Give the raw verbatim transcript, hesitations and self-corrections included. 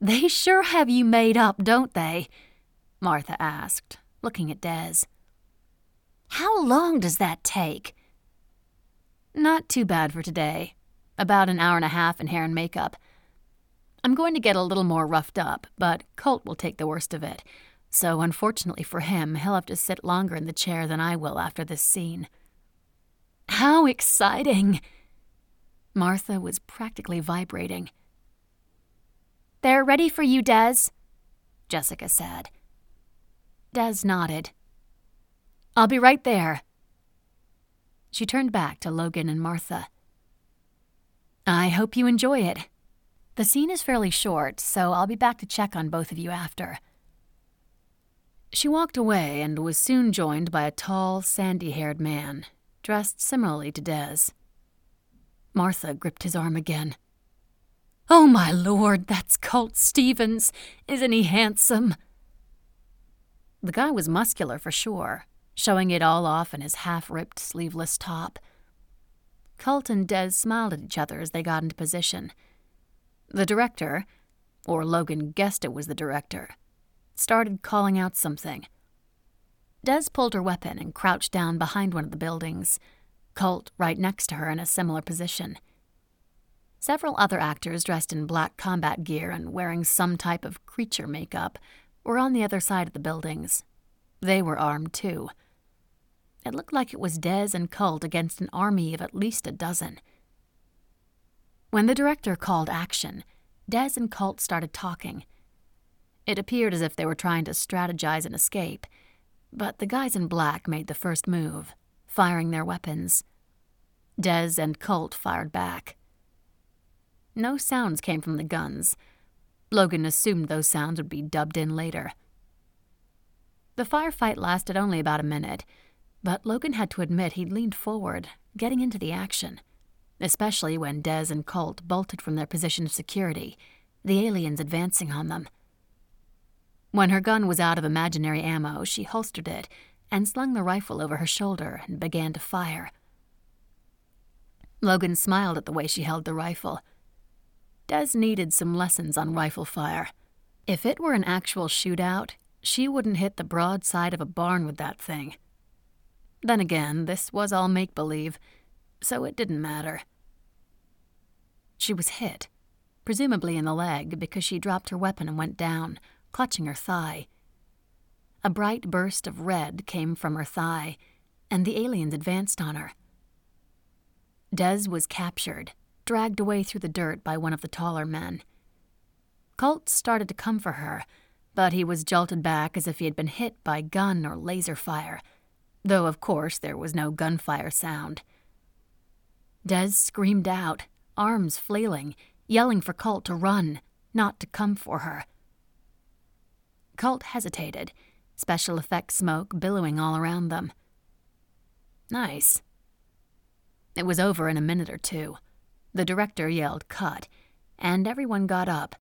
They sure have you made up, don't they? Martha asked, looking at Des. How long does that take? Not too bad for today. About an hour and a half in hair and makeup. I'm going to get a little more roughed up, but Colt will take the worst of it. So unfortunately for him, he'll have to sit longer in the chair than I will after this scene. How exciting! Martha was practically vibrating. They're ready for you, Des, Jessica said. Des nodded. I'll be right there. She turned back to Logan and Martha. I hope you enjoy it. The scene is fairly short, so I'll be back to check on both of you after. She walked away and was soon joined by a tall, sandy-haired man, dressed similarly to Des. Martha gripped his arm again. Oh, my Lord, that's Colt Stevens. Isn't he handsome? The guy was muscular for sure, showing it all off in his half-ripped, sleeveless top. Colt and Des smiled at each other as they got into position. The director, or Logan guessed it was the director, started calling out something. Des pulled her weapon and crouched down behind one of the buildings, Colt right next to her in a similar position. Several other actors dressed in black combat gear and wearing some type of creature makeup were on the other side of the buildings. They were armed too. It looked like it was Des and Colt against an army of at least a dozen. When the director called action, Des and Colt started talking. It appeared as if they were trying to strategize an escape, but the guys in black made the first move, firing their weapons. Des and Colt fired back. No sounds came from the guns. Logan assumed those sounds would be dubbed in later. The firefight lasted only about a minute, but Logan had to admit he'd leaned forward, getting into the action, especially when Des and Colt bolted from their position of security, the aliens advancing on them. When her gun was out of imaginary ammo, she holstered it and slung the rifle over her shoulder and began to fire. Logan smiled at the way she held the rifle. Des needed some lessons on rifle fire. If it were an actual shootout, she wouldn't hit the broad side of a barn with that thing. Then again, this was all make-believe, so it didn't matter. She was hit, presumably in the leg because she dropped her weapon and went down, clutching her thigh. A bright burst of red came from her thigh, and the aliens advanced on her. Des was captured, dragged away through the dirt by one of the taller men. Colt started to come for her, but he was jolted back as if he had been hit by gun or laser fire, though of course there was no gunfire sound. Des screamed out, arms flailing, yelling for Colt to run, not to come for her. Colt hesitated, special effects smoke billowing all around them. Nice. It was over in a minute or two. The director yelled, "Cut," and everyone got up,